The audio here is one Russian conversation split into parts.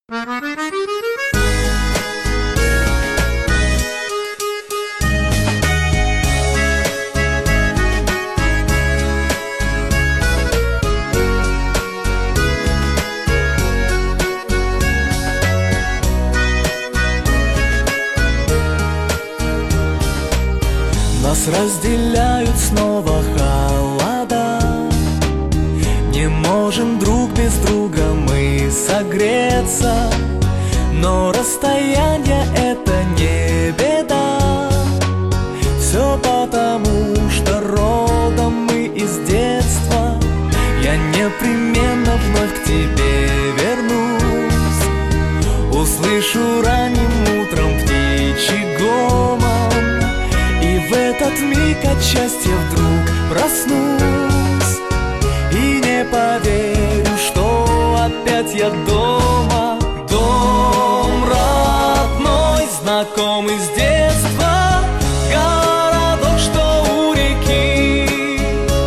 Нас разделяют снова холода. Не можем друг без друга мы согреться, но расстояние — это не беда. Все потому, что родом мы из детства. Я непременно вновь к тебе вернусь. Услышу ранним утром птичий гомон, и в этот миг от счастья вдруг проснусь. И не поверю, что опять я дома. Дом родной, знакомый с детства, городок, что у реки.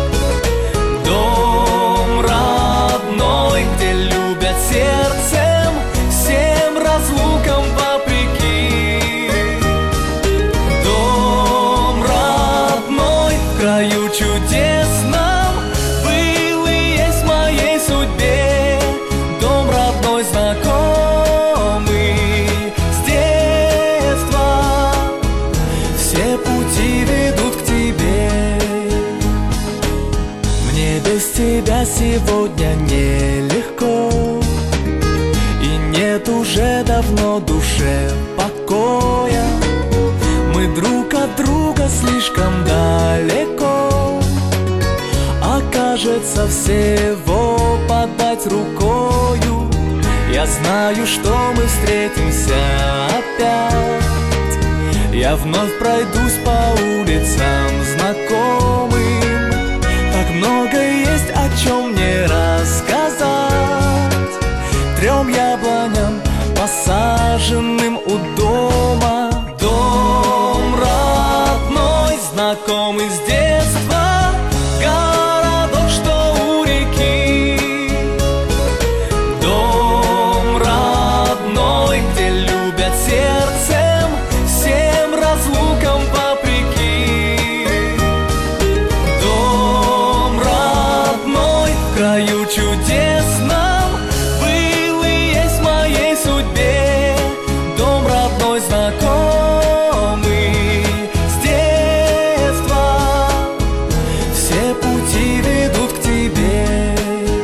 Дом родной, где любят сердцем, всем разлукам вопреки. Дом родной, в краю чудесном, был и есть в моей судьбе. Дом родной, знакомый с детства, все пути ведут к тебе. Мне без тебя сегодня нелегко, и нет уже давно душе покоя. Мы друг от друга слишком далеко, а кажется, всего подать рукою. Я знаю, что мы встретимся опять. Я вновь пройдусь по улицам знакомым. Так много есть о чем мне рассказать. Трем яблоням, посаженным у дома. Дом родной, знакомый с детства, городок, что у реки. Дом родной, где любят сердцем, всем разлукам вопреки. Дом родной, в краю чудесном, был и есть в моей судьбе. Дом родной, знакомый с детства, все пути ведут к тебе.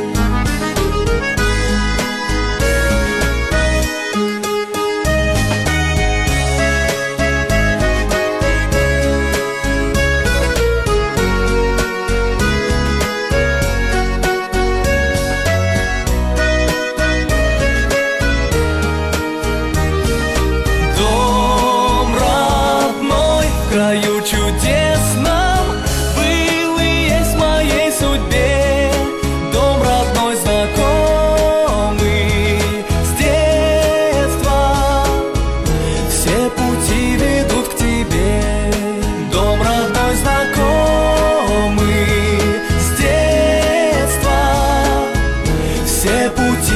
Дом родной, в краю чудесном, был и есть в моей судьбе. Дом родной, знакомый с детства, все пути ведут к тебе. Дом родной, знакомый с детства, все пути